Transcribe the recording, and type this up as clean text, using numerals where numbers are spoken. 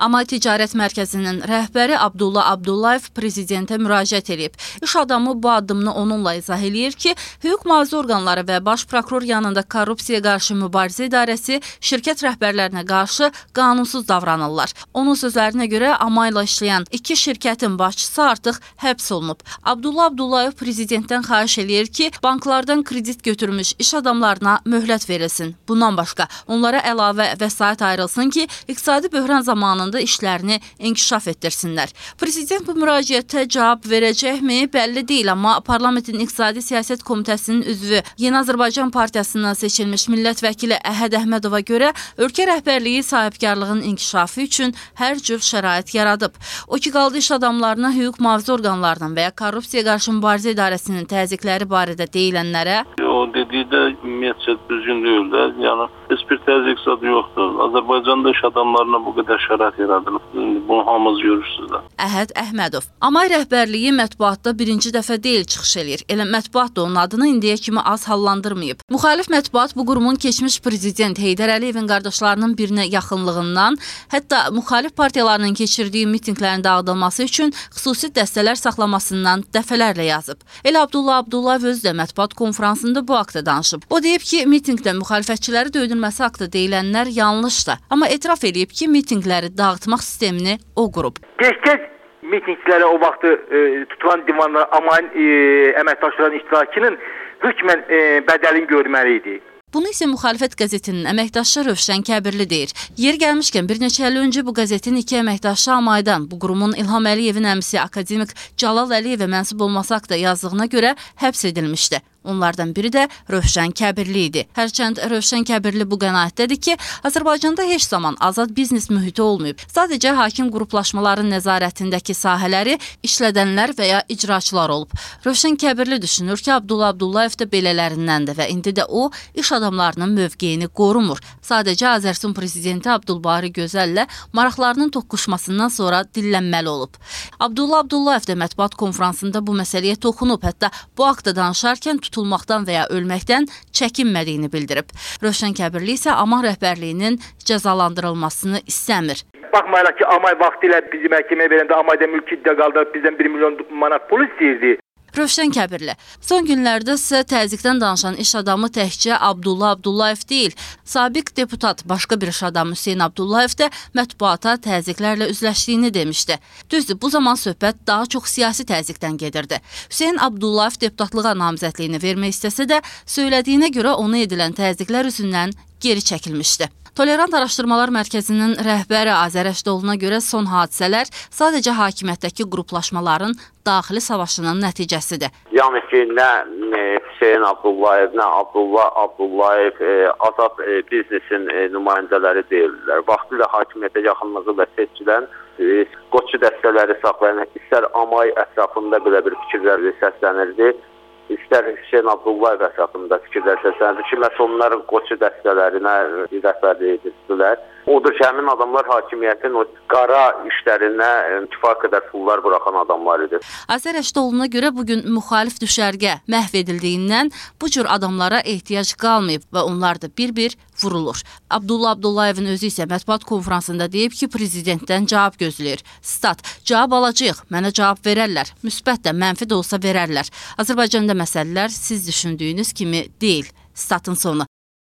Amay Ticarət Mərkəzinin rəhbəri Abdullah Abdullayev prezidentə müraciət edib. İş adamı bu addımını onunla izah eləyir ki, hüquq mühafizə orqanları və baş prokuror yanında Korrupsiyaya qarşı mübarizə idarəsi şirkət rəhbərlərinə qarşı qanunsuz davranırlar. Onun sözlərinə görə Amayla işləyən 2 şirkətin başçısı artıq həbs olunub. Abdullah Abdullayev prezidentdən xahiş eləyir ki, banklardan kredit götürmüş iş adamlarına möhlət verilsin. Bundan başqa onlara əlavə vəsait ayrılsın ki, iqtisadi böhran zamanında işlərini inkişaf etdirsinlər. Prezident bu müraciətə cavab verəcəkmi? Bəlli deyil, amma Parlamentin İqtisadi Siyasət Komitəsinin üzvü Yeni Azərbaycan Partiyasından seçilmiş millət vəkili Əhəd Əhmədova görə ölkə rəhbərliyi sahibkarlığın inkişafı üçün hər cür şərait yaradıb. O ki, qaldı iş adamlarına hüquq mühafizə orqanlarının və ya Korrupsiyaya qarşı mübarizə idarəsinin təzyiqləri barədə deyilənlərə o dediyi də ümumiyyətcə düzgün deyil də. Yəni heç bir təzyiq zadı yoxdur. Azərbaycanda iş adamlarına bu qədər şərait yaradılıb. Bunu hamınız görürsünüz də. Əhəd Əhmədov. Amay rəhbərliyi mətbuatda birinci dəfə deyil çıxış eləyir. Elə mətbuat da onun adını indiyə kimi az hallandırmayıb. Müxalif mətbuat bu qurumun keçmiş prezident Heydər Əliyevin qardaşlarının birinə yaxınlığından, hətta müxalif partiyalarının keçirdiyi mitinqlərin dağıdılması üçün xüsusi dəstələr saxlamasından dəfələrlə yazıb. Elə Abdullah Abdullayev özü də mətbuat konfransında bu haqda danışıb. O deyib ki, mitinqdə müxalifətçiləri döydürməsi haqda deyilənlər yanlışdır. Amma etiraf edib ki, mitinqləri dağıtmaq sistemini o qurub. Tez mitinqlərə o vaxtı tutulan divanlara Amayın əməkdaşlarının iştirakının hökmən bədəlini görməli idi. Bunu isə müxalifət qəzetinin əməkdaşı Rövşən Kəbirli deyir. Yer gəlmişkən bir neçə il öncə bu qəzetin 2 əməkdaşı Amaydan bu qurumun İlham Əliyevin əmisi akademik Cəlal Əliyevə mənsub olması haqda yazdığına görə həbs edilmişdi. Onlardan biri də Rövşən Kəbirli idi. Hərçənd Rövşən Kəbirli bu qənaətdədir ki, Azərbaycanda heç zaman azad biznes mühiti olmayıb. Sadəcə hakim qruplaşmaların nəzarətindəki sahələri işlədənlər və ya icraçılar olub. Rövşən Kəbirli düşünür ki, Abdullah Abdullayev də belələrindəndir və indi də o, iş adamlarının mövqeyini qorumur. Sadəcə Azərsun prezidenti Abdulbari Gözəllə maraqlarının toqquşmasından sonra dillənməli olub. Abdullah Abdullayev də mətbuat konfransında bu məsələyə toxunub, hətta bu haqda danışarkən tutulmaqdan və ya ölməkdən çəkinmədiyini bildirib. Rövşən Kəbirli isə Amay rəhbərliyinin cəzalandırılmasını istəmir. Baxmayaraq ki, Amay vaxtilə bizi məhkəməyə verəndə Amayda mülki iddia qaldırıb bizdən 1 milyon manat pul istəyirdi. Rövşən Kəbirli. Son günlərdə isə təzyiqdən danışan iş adamı təkcə Abdullah Abdullayev deyil, sabiq deputat başqa bir iş adamı Hüseyn Abdullayev də mətbuata təzyiqlərlə üzləşdiyini demişdi. Düzdür, bu zaman söhbət daha çox siyasi təzyiqdən gedirdi. Hüseyn Abdullayev deputatlığa namizədliyini vermək istəsə də, söylədiyinə görə ona edilən təzyiqlər üzündən geri çəkilmişdi. Tolerant Araşdırmalar Mərkəzinin rəhbəri Azər Əşdoğluna görə son hadisələr sadəcə hakimiyyətdəki qruplaşmaların daxili savaşının nəticəsidir. Yəni ki, nə Hüseyn Abdullayev, nə Abdullah Abdullayev azad biznesin nümayəndələri deyirlər. Vaxtilə hakimiyyətə yaxınlığı və seçilən qoçu dəstələri saxlayan, istər Amay ətrafında belə bir fikirlər səslənirdi, İstər Hüseyn Abdullayev ətrafında fikirlər səslənirdi ki, məhz onların qoçu dəstələrinə rəhbərlik edirdilər. Odur ki, həmin adamlar hakimiyyətin o qara işlərinə kifayət qədər pullar buraxan adamlar idi. Azər Əşdoğluna görə bugün müxalif düşərgə məhv edildiyindən bu cür adamlara ehtiyac qalmayıb və onlar da bir-bir vurulur. Abdullah Abdullayevin özü isə mətbuat konfransında deyib ki, prezidentdən cavab gözləyir. Stat, cavab alacağıq, mənə cavab verərlər, müsbət də, mənfi də olsa verərlər. Azərbaycanda məsələlər siz düşündüyünüz kimi deyil. Statın sonu.